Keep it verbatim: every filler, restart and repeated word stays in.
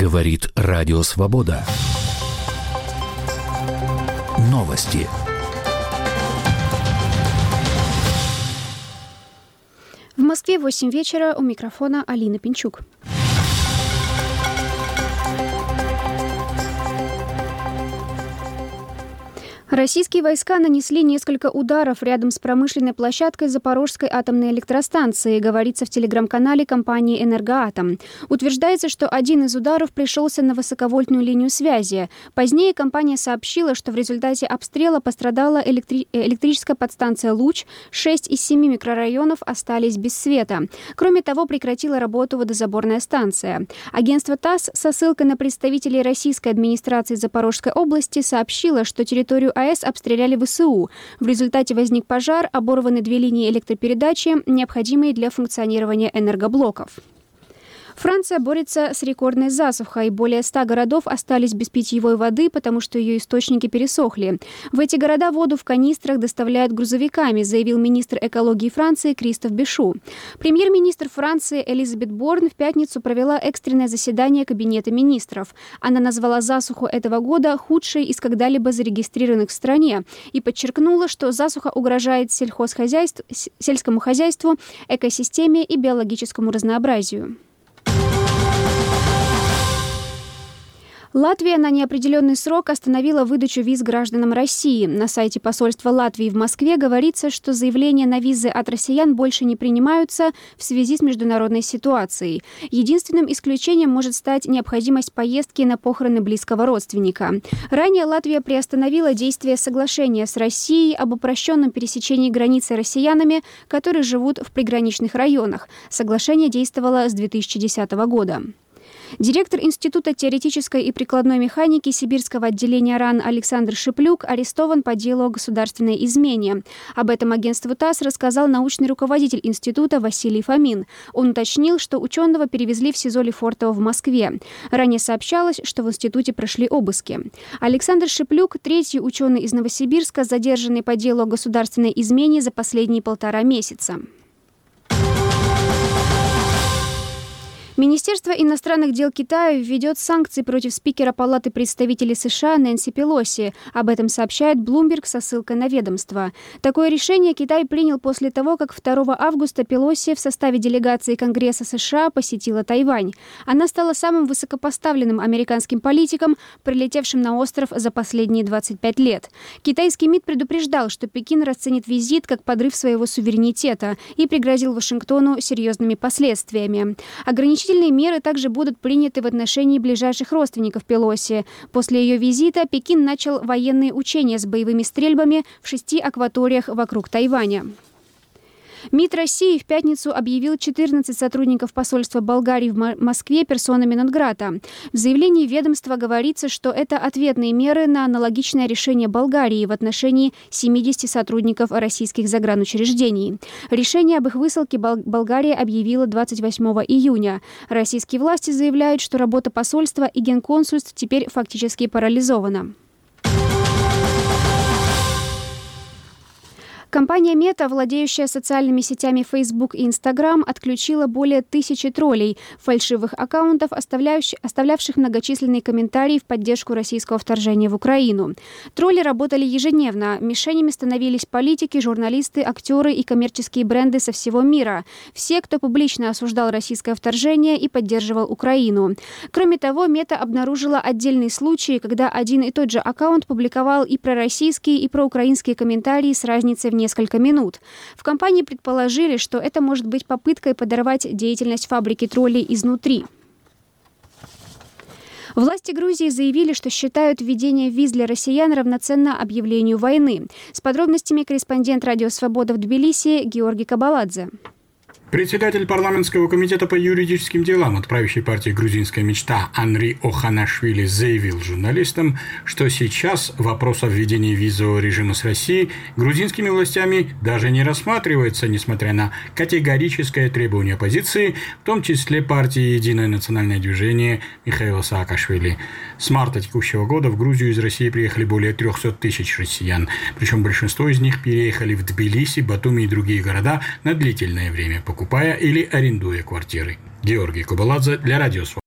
Говорит Радио Свобода. Новости. В Москве восемь вечера, у микрофона Алина Пинчук. Российские войска нанесли несколько ударов рядом с промышленной площадкой Запорожской атомной электростанции, говорится в телеграм-канале компании «Энергоатом». Утверждается, что один из ударов пришелся на высоковольтную линию связи. Позднее компания сообщила, что в результате обстрела пострадала электри... электрическая подстанция «Луч», шесть из семи микрорайонов остались без света. Кроме того, прекратила работу водозаборная станция. Агентство ТАСС со ссылкой на представителей российской администрации Запорожской области сообщило, что территорию АЭС обстреляли ВСУ. В результате возник пожар, оборваны две линии электропередачи, необходимые для функционирования энергоблоков. Франция борется с рекордной засухой. Более ста городов остались без питьевой воды, потому что ее источники пересохли. В эти города воду в канистрах доставляют грузовиками, заявил министр экологии Франции Кристоф Бишу. Премьер-министр Франции Элизабет Борн в пятницу провела экстренное заседание Кабинета министров. Она назвала засуху этого года худшей из когда-либо зарегистрированных в стране и подчеркнула, что засуха угрожает сельхозхозяйству, сельскому хозяйству, экосистеме и биологическому разнообразию. Латвия на неопределенный срок остановила выдачу виз гражданам России. На сайте посольства Латвии в Москве говорится, что заявления на визы от россиян больше не принимаются в связи с международной ситуацией. Единственным исключением может стать необходимость поездки на похороны близкого родственника. Ранее Латвия приостановила действие соглашения с Россией об упрощенном пересечении границы россиянами, которые живут в приграничных районах. Соглашение действовало с две тысячи десятого года. Директор Института теоретической и прикладной механики Сибирского отделения РАН Александр Шиплюк арестован по делу о государственной измене. Об этом агентству ТАСС рассказал научный руководитель института Василий Фомин. Он уточнил, что ученого перевезли в СИЗО Лефортово в Москве. Ранее сообщалось, что в институте прошли обыски. Александр Шиплюк – третий ученый из Новосибирска, задержанный по делу о государственной измене за последние полтора месяца. Министерство иностранных дел Китая введет санкции против спикера Палаты представителей США Нэнси Пелоси. Об этом сообщает Bloomberg со ссылкой на ведомство. Такое решение Китай принял после того, как второго августа Пелоси в составе делегации Конгресса США посетила Тайвань. Она стала самым высокопоставленным американским политиком, прилетевшим на остров за последние двадцать пять лет. Китайский МИД предупреждал, что Пекин расценит визит как подрыв своего суверенитета и пригрозил Вашингтону серьезными последствиями. Ограничительные меры также будут приняты в отношении ближайших родственников Пелоси. После ее визита Пекин начал военные учения с боевыми стрельбами в шести акваториях вокруг Тайваня. МИД России в пятницу объявил четырнадцать сотрудников посольства Болгарии в Москве персонами нон-грата. В заявлении ведомства говорится, что это ответные меры на аналогичное решение Болгарии в отношении семидесяти сотрудников российских загранучреждений. Решение об их высылке Болгария объявила двадцать восьмого июня. Российские власти заявляют, что работа посольства и генконсульств теперь фактически парализована. Компания Мета, владеющая социальными сетями Facebook и Instagram, отключила более тысячи троллей, фальшивых аккаунтов, оставлявших многочисленные комментарии в поддержку российского вторжения в Украину. Тролли работали ежедневно. Мишенями становились политики, журналисты, актеры и коммерческие бренды со всего мира. Все, кто публично осуждал российское вторжение и поддерживал Украину. Кроме того, Мета обнаружила отдельные случаи, когда один и тот же аккаунт публиковал и пророссийские, и проукраинские комментарии с разницей в несколько минут. В компании предположили, что это может быть попыткой подорвать деятельность фабрики троллей изнутри. Власти Грузии заявили, что считают введение виз для россиян равноценно объявлению войны. С подробностями корреспондент Радио Свобода в Тбилиси Георгий Кабаладзе. Председатель парламентского комитета по юридическим делам от правящей партии «Грузинская мечта» Анри Оханашвили заявил журналистам, что сейчас вопрос о введении визового режима с Россией грузинскими властями даже не рассматривается, несмотря на категорическое требование оппозиции, в том числе партии «Единое национальное движение» Михаила Саакашвили. С марта текущего года в Грузию из России приехали более трехсот тысяч россиян, причем большинство из них переехали в Тбилиси, Батуми и другие города на длительное время, покупая или арендуя квартиры. Георгий Кабаладзе для Радио Свобода.